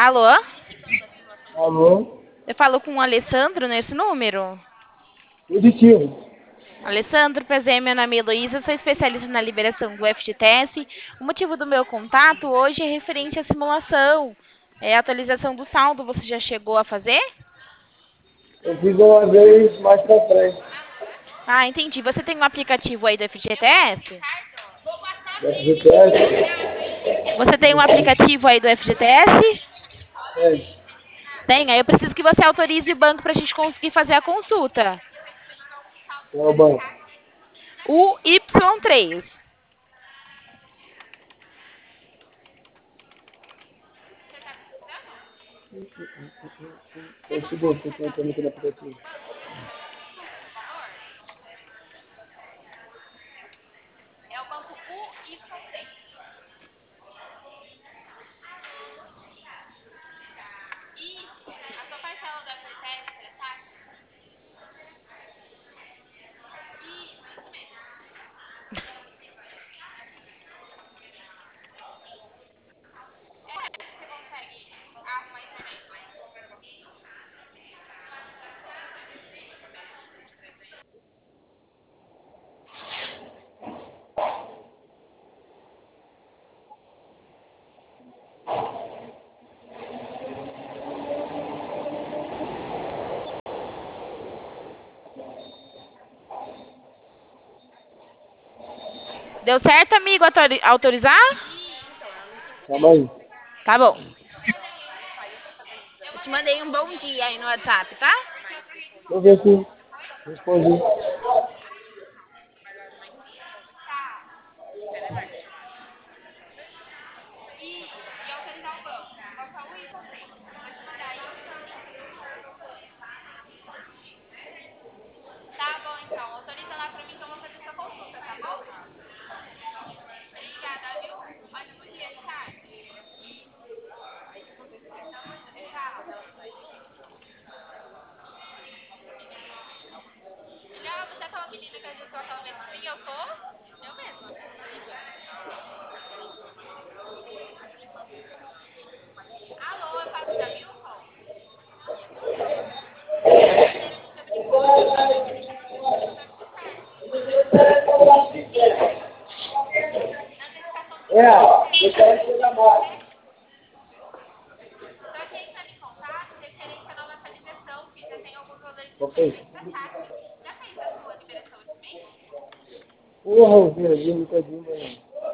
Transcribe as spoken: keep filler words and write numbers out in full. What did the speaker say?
Alô? Alô? Eu falo com o Alessandro nesse número? Positivo. Alessandro, prazer, meu nome é Heloísa, sou especialista na liberação do F G T S. O motivo do meu contato hoje é referente à simulação, é a atualização do saldo. Você já chegou a fazer? Eu fiz uma vez mais pra frente. Ah, entendi. Você tem um aplicativo aí do F G T S? Da G P S? Você tem um aplicativo aí do F G T S? É. Tem, aí eu preciso que você autorize o banco para a gente conseguir fazer a consulta. Qual é o banco? O Y três. Só um segundo, que eu tô entrando aqui no aplicativo. É o banco U Y três. Isso. A sua parcela do F G T S é taxa? Isso, isso mesmo. Você consegue arrumar a internet? Deu certo, amigo, autori- autorizar? Calma aí. Tá bom. Eu te mandei um bom dia aí no WhatsApp, tá? Deixa eu ver se respondi. Isso. E autorizar o banco. Banco é o Y três. Vou te mandar aí. Tá bom, então. Autoriza lá pra mim que eu vou fazer sua consulta, tá bom? Obrigada, viu? Ótimo dia de tarde. Tchau. Não, você é aquela menina que agitou aquela vez por mim? Eu sou? Eu mesma. Alô, eu falo com a Milton? Brincadeira, a gente já brincou uma vez, mas você tem que fazer isso no F G T S. Na verificação do saldo, É, tem eu como quero você chegar mais. preencher? Só que entra em contato referente à nova atualização, que já tem alguns valores Ok. disponíveis para saque. Já fez a sua liberação esse mês? Porra, eu vi ali, nunca vi, mano.